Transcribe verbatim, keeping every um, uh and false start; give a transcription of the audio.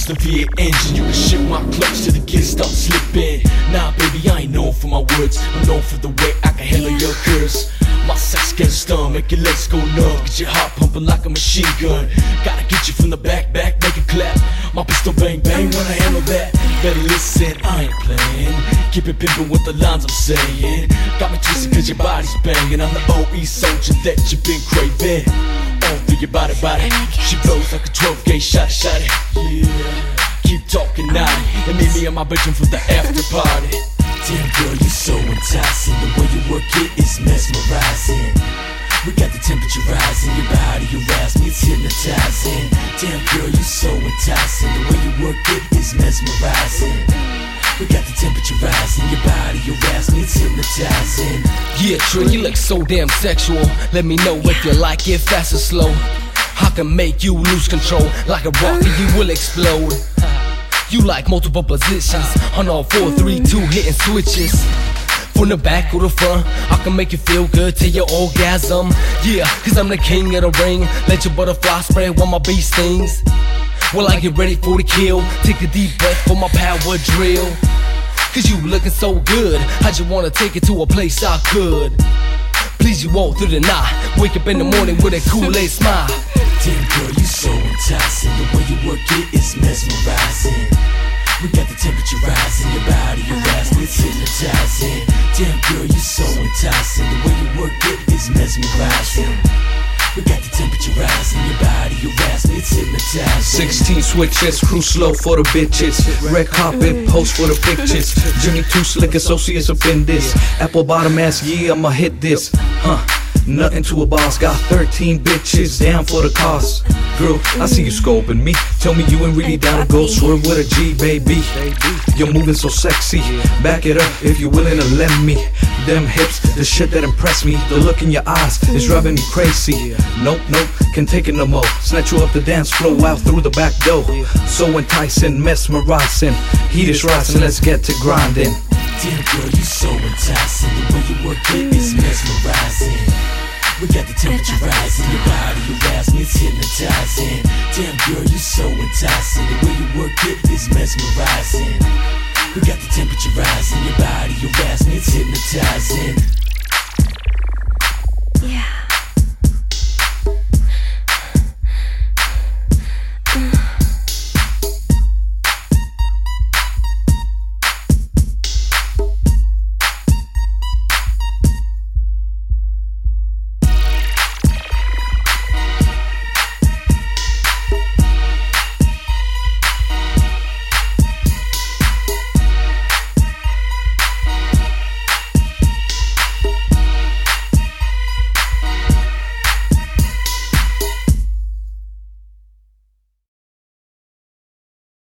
It's the V eight engine, you can shift my clutch till the gears start slipping. Nah baby, I ain't known for my words, I'm known for the way I can handle your curves. My sex gets stun, make your legs go numb, get your heart pumping like a machine gun. Gotta get you from the back, back, make it clap. My pistol bang bang when I handle that. Better listen, I ain't playing. Keep it pimpin' with the lines I'm saying. Got me twisted cause your body's banging. I'm the O E soldier that you've been craving. All through your body, body. She blows like a twelve gauge shot, shot it. Yeah, keep talking now and meet me in my bedroom for the after party. Damn girl, you're so enticing. The way you work it is mesmerizing. We got the temperature rising. Your body, you ask me, it's hypnotizing. Damn girl, you're so enticing. The way you work it is mesmerizing. We got the temperature rising. Your body, you ask me, it's hypnotizing. Yeah, Trey, you look so damn sexual. Let me know if you like it fast or slow. I can make you lose control. Like a rocket, you will explode. You like multiple positions on all four, three, two hitting switches. From the back or the front, I can make you feel good till your orgasm. Yeah, cause I'm the king of the ring. Let your butterfly spread while my bee stings. Well, I get ready for the kill. Take a deep breath for my power drill. Cause you looking so good, I just wanna take it to a place I could. Please you all through the night, wake up in the morning with a Kool-Aid smile. Damn girl, you so enticing. The way you work it is mesmerizing. We got the temperature rising. Your body, your ass, it's hypnotizing. Damn girl, you so enticing. The way you work it is mesmerizing. We got the temperature rising. Your body, your ass, it's hypnotizing. Sixteen switches, cruise slow for the bitches. Red carpet, post for the pictures. Jimmy Too Slick, associates up in this. Apple bottom ass, yeah, I'ma hit this. Huh. Nothing to a boss, got thirteen bitches down for the cost. Girl, I see you scoping me. Tell me you ain't really down to go swerve with a G, baby. You're moving so sexy. Back it up if you're willing to let me. Them hips, the shit that impress me. The look in your eyes is driving me crazy. Nope, nope, can't take it no more. Snatch you up the dance floor out through the back door. So enticing, mesmerizing. Heat is rising, let's get to grinding. Damn girl, you so enticing. The way you work it is mesmerizing. We got the temperature rising. Your body, your ass,